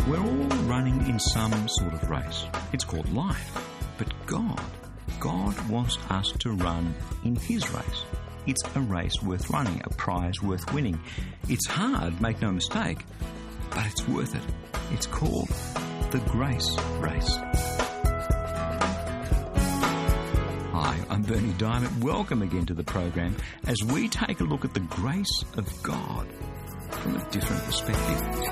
We're all running in some sort of race. It's called life. But God wants us to run in His race. It's a race worth running, a prize worth winning. It's hard, make no mistake, but it's worth it. It's called the Grace Race. Hi, I'm Berni Dymet. Welcome again to the program as we take a look at the grace of God from a different perspective.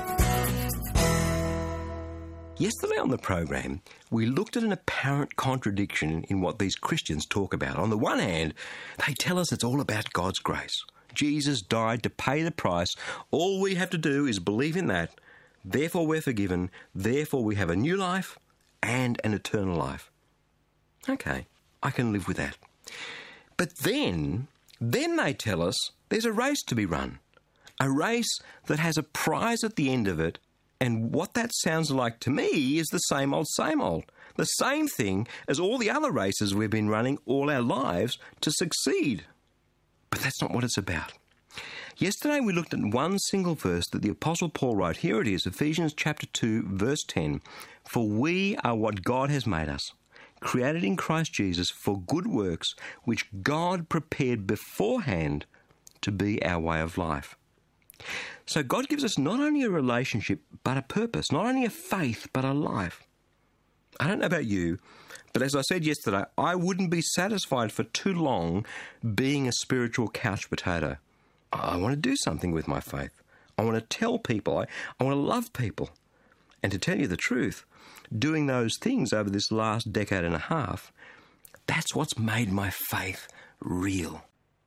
Yesterday on the program, we looked at an apparent contradiction in what these Christians talk about. On the one hand, they tell us it's all about God's grace. Jesus died to pay the price. All we have to do is believe in that. Therefore, we're forgiven. Therefore, we have a new life and an eternal life. Okay, I can live with that. But then they tell us there's a race to be run. A race that has a prize at the end of it. And what that sounds like to me is the same old, same old. The same thing as all the other races we've been running all our lives to succeed. But that's not what it's about. Yesterday we looked at one single verse that the Apostle Paul wrote. Here it is, Ephesians chapter 2, verse 10. For we are what God has made us, created in Christ Jesus for good works, which God prepared beforehand to be our way of life. So God gives us not only a relationship, but a purpose, not only a faith, but a life. I don't know about you, but as I said yesterday, I wouldn't be satisfied for too long being a spiritual couch potato. I want to do something with my faith. I want to tell people. I want to love people. And to tell you the truth, doing those things over this last decade and a half, that's what's made my faith real.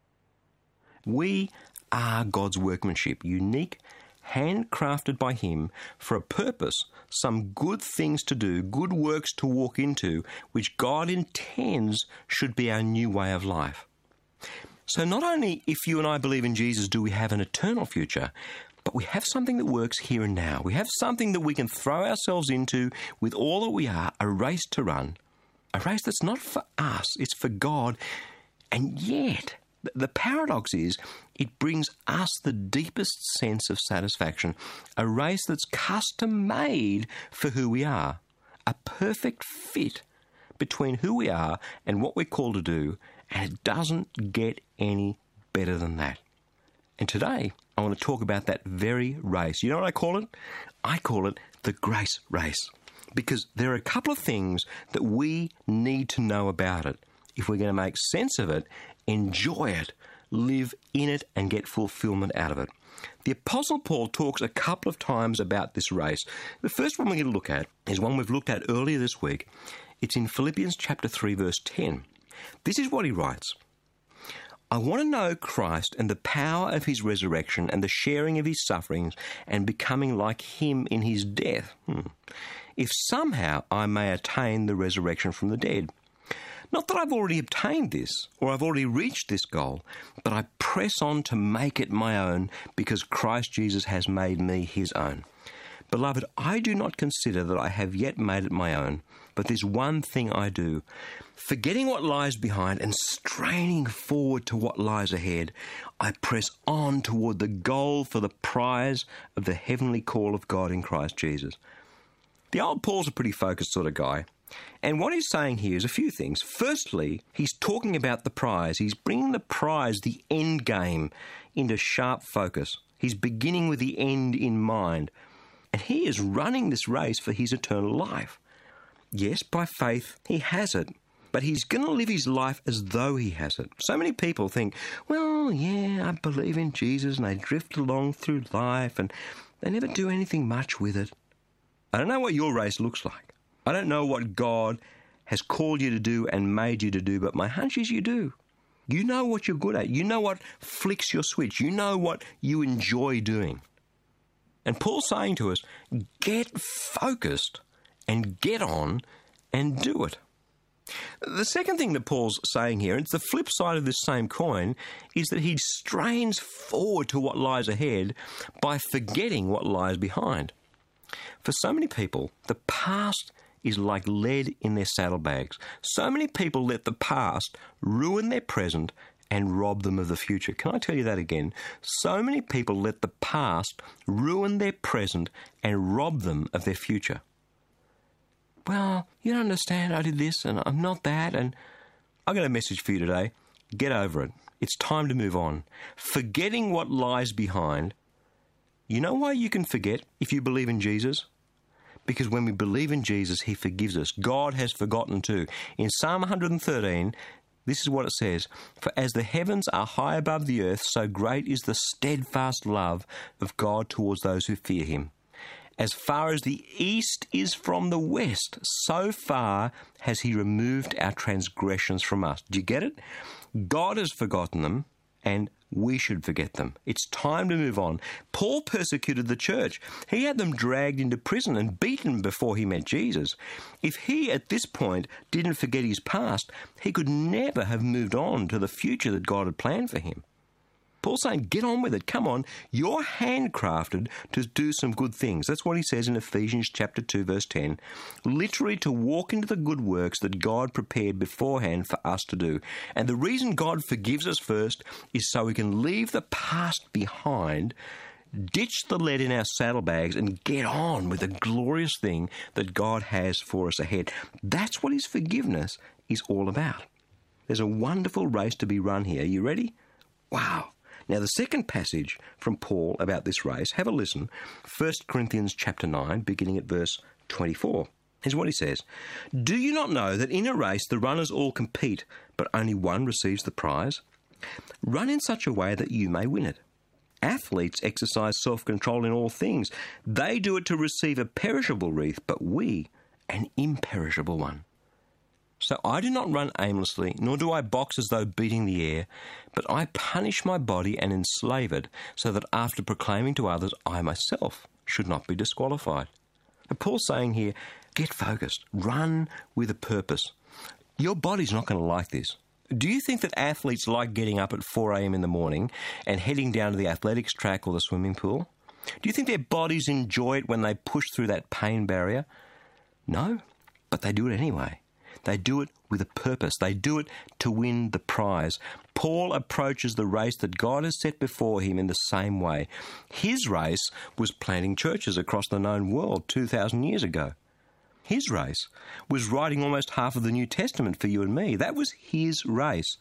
We are God's workmanship, unique, handcrafted by Him for a purpose, some good things to do, good works to walk into, which God intends should be our new way of life. So not only if you and I believe in Jesus do we have an eternal future, but we have something that works here and now. We have something that we can throw ourselves into with all that we are, a race to run, a race that's not for us, it's for God, and yet the paradox is it brings us the deepest sense of satisfaction, a race that's custom-made for who we are, a perfect fit between who we are and what we're called to do, and it doesn't get any better than that. And today, I want to talk about that very race. You know what I call it? I call it the grace race, because there are a couple of things that we need to know about it if we're going to make sense of it, enjoy it, live in it, and get fulfillment out of it. The Apostle Paul talks a couple of times about this race. The first one we're going to look at is one we've looked at earlier this week. It's in Philippians chapter 3, verse 10. This is what he writes. I want to know Christ and the power of His resurrection and the sharing of His sufferings and becoming like Him in His death, if somehow I may attain the resurrection from the dead. Not that I've already obtained this, or I've already reached this goal, but I press on to make it my own, because Christ Jesus has made me His own. Beloved, I do not consider that I have yet made it my own, but this one thing I do, forgetting what lies behind and straining forward to what lies ahead, I press on toward the goal for the prize of the heavenly call of God in Christ Jesus. The old Paul's a pretty focused sort of guy. And what he's saying here is a few things. Firstly, he's talking about the prize. He's bringing the prize, the end game, into sharp focus. He's beginning with the end in mind. And he is running this race for his eternal life. Yes, by faith, he has it. But he's going to live his life as though he has it. So many people think, well, yeah, I believe in Jesus, and they drift along through life, and they never do anything much with it. I don't know what your race looks like. I don't know what God has called you to do and made you to do, but my hunch is you do. You know what you're good at. You know what flicks your switch. You know what you enjoy doing. And Paul's saying to us, get focused and get on and do it. The second thing that Paul's saying here, and it's the flip side of this same coin, is that he strains forward to what lies ahead by forgetting what lies behind. For so many people, the past is like lead in their saddlebags. So many people let the past ruin their present and rob them of the future. Can I tell you that again? So many people let the past ruin their present and rob them of their future. Well, you don't understand, I did this and I'm not that, and I've got a message for you today. Get over it. It's time to move on. Forgetting what lies behind. You know why you can forget if you believe in Jesus? Because when we believe in Jesus, he forgives us. God has forgotten too. In Psalm 113, this is what it says, "For as the heavens are high above the earth, so great is the steadfast love of God towards those who fear him. As far as the east is from the west, so far has he removed our transgressions from us." Do you get it? God has forgotten them, and we should forget them. It's time to move on. Paul persecuted the church. He had them dragged into prison and beaten before he met Jesus. If he, at this point, didn't forget his past, he could never have moved on to the future that God had planned for him. Paul's saying, get on with it. Come on. You're handcrafted to do some good things. That's what he says in Ephesians chapter 2, verse 10. Literally to walk into the good works that God prepared beforehand for us to do. And the reason God forgives us first is so we can leave the past behind, ditch the lead in our saddlebags, and get on with the glorious thing that God has for us ahead. That's what his forgiveness is all about. There's a wonderful race to be run here. You ready? Wow. Now, the second passage from Paul about this race, have a listen. 1 Corinthians chapter 9, beginning at verse 24. Here's what he says. "Do you not know that in a race the runners all compete, but only one receives the prize? Run in such a way that you may win it. Athletes exercise self-control in all things. They do it to receive a perishable wreath, but we an imperishable one. So I do not run aimlessly, nor do I box as though beating the air, but I punish my body and enslave it, so that after proclaiming to others, I myself should not be disqualified." And Paul's saying here, get focused, run with a purpose. Your body's not going to like this. Do you think that athletes like getting up at 4 a.m. in the morning and heading down to the athletics track or the swimming pool? Do you think their bodies enjoy it when they push through that pain barrier? No, but they do it anyway. They do it with a purpose. They do it to win the prize. Paul approaches the race that God has set before him in the same way. His race was planting churches across the known world 2,000 years ago. His race was writing almost half of the New Testament for you and me. That was his race.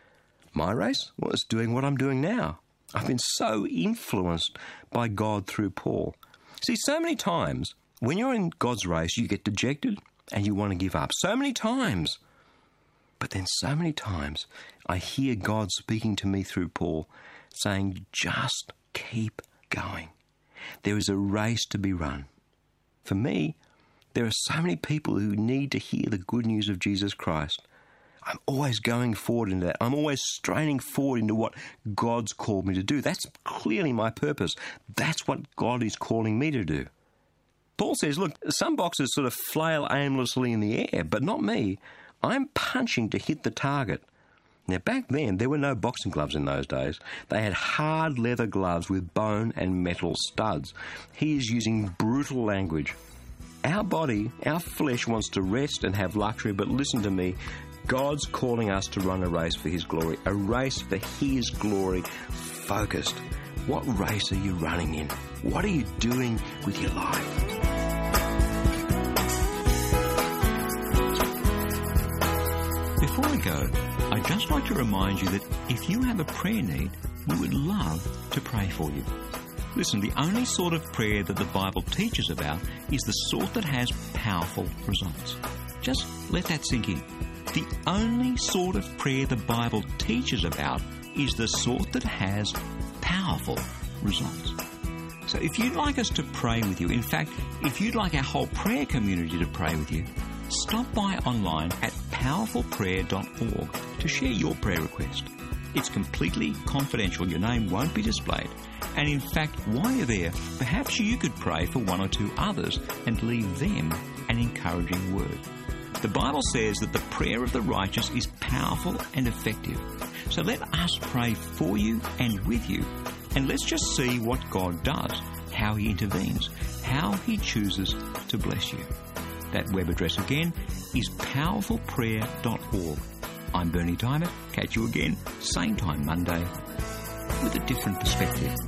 My race was doing what I'm doing now. I've been so influenced by God through Paul. See, so many times when you're in God's race, you get dejected and you want to give up. So many times. But then so many times I hear God speaking to me through Paul saying, just keep going. There is a race to be run. For me, there are so many people who need to hear the good news of Jesus Christ. I'm always going forward into that. I'm always straining forward into what God's called me to do. That's clearly my purpose. That's what God is calling me to do. Paul says, look, some boxers sort of flail aimlessly in the air, but not me. I'm punching to hit the target. Now, back then, there were no boxing gloves in those days. They had hard leather gloves with bone and metal studs. He is using brutal language. Our body, our flesh wants to rest and have luxury, but listen to me. God's calling us to run a race for his glory, a race for his glory, focused. What race are you running in? What are you doing with your life? Before I go, I'd just like to remind you that if you have a prayer need, we would love to pray for you. Listen, the only sort of prayer that the Bible teaches about is the sort that has powerful results. Just let that sink in. The only sort of prayer the Bible teaches about is the sort that has powerful results. So if you'd like us to pray with you, in fact, if you'd like our whole prayer community to pray with you, stop by online at powerfulprayer.org to share your prayer request. It's completely confidential. Your name won't be displayed. And in fact, while you're there, perhaps you could pray for one or two others and leave them an encouraging word. The Bible says that the prayer of the righteous is powerful and effective. So let us pray for you and with you. And let's just see what God does, how he intervenes, how he chooses to bless you. That web address again is powerfulprayer.org. I'm Bernie Diamond. Catch you again, same time Monday, with a different perspective.